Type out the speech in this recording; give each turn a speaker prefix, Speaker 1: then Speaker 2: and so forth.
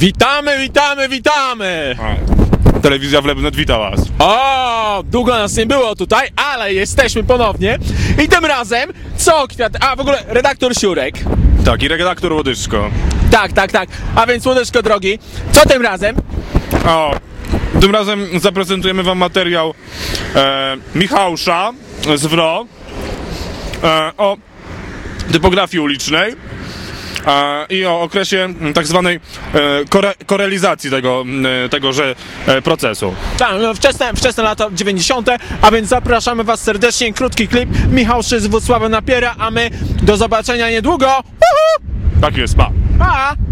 Speaker 1: Witamy, witamy, witamy!
Speaker 2: Telewizja Wlebnet wita was.
Speaker 1: O, długo nas nie było tutaj, ale jesteśmy ponownie. I tym razem, co kwiat... A, w ogóle redaktor Siurek.
Speaker 2: Tak, i redaktor Łodyżko.
Speaker 1: Tak. A więc Łódeczko drogi, co tym razem?
Speaker 2: O, tym razem zaprezentujemy wam materiał Michała z WRO o typografii ulicznej i o okresie tak zwanej korelizacji tegoże procesu.
Speaker 1: Tak, no, wczesne lata 90., a więc zapraszamy was serdecznie, krótki klip, Michał z Włocławia napiera, a my do zobaczenia niedługo.
Speaker 2: Tak jest, pa.
Speaker 1: Pa!